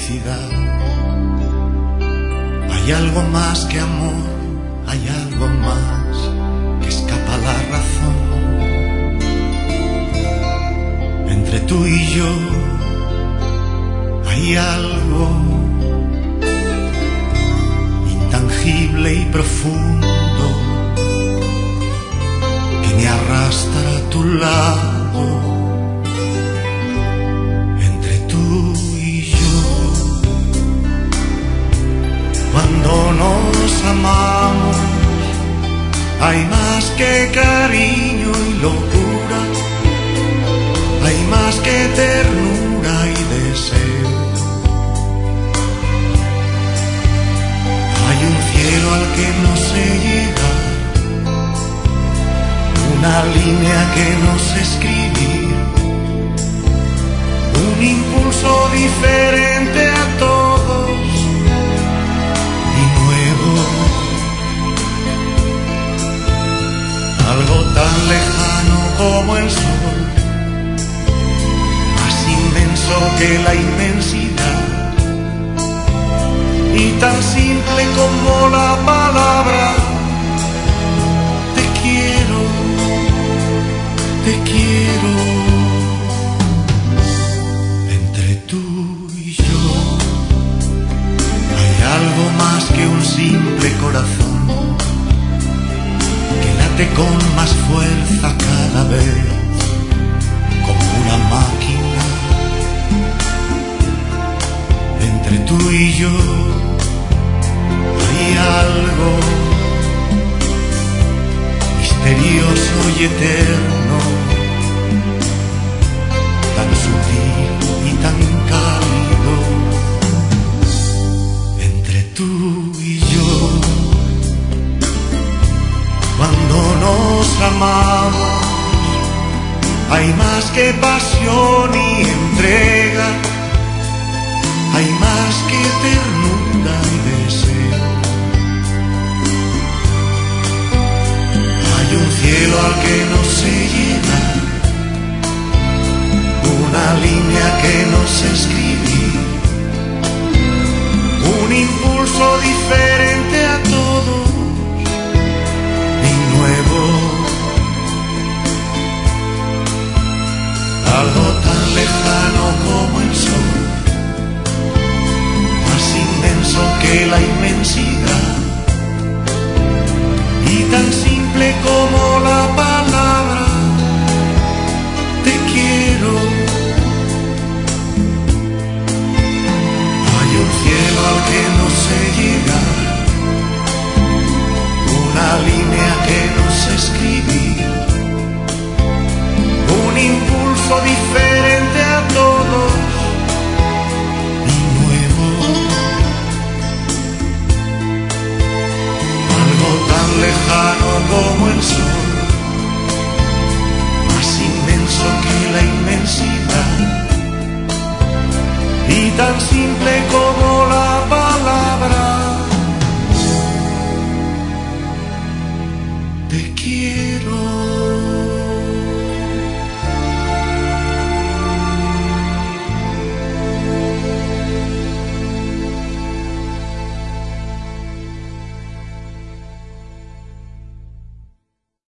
felicidad. Hay algo más que amor, hay algo más que escapa a la razón. Entre tú y yo hay algo intangible y profundo que me arrastra a tu lado. Entre tú y yo, cuando nos amamos, hay más que cariño y locura, hay más que ternura y deseo. Hay un cielo al que no se llega, una línea que no sé escribir, un impulso diferente a todos y nuevo, algo tan lejano como el sol, más inmenso que la inmensidad, y tan simple como la palabra te quiero, te quiero. Entre tú y yo hay algo más que un simple corazón que late con más fuerza cada vez, como una máquina. Entre tú y yo hay algo misterioso y eterno, tan sutil y tan cálido. Entre tú y yo, cuando nos amamos, hay más que pasión y entrega, hay más que ternura y deseo. Hay un cielo al que no se llega, una línea que no sé escribir, un impulso diferente a todos y nuevo, algo tan lejano como el sol, más inmenso que la inmensidad,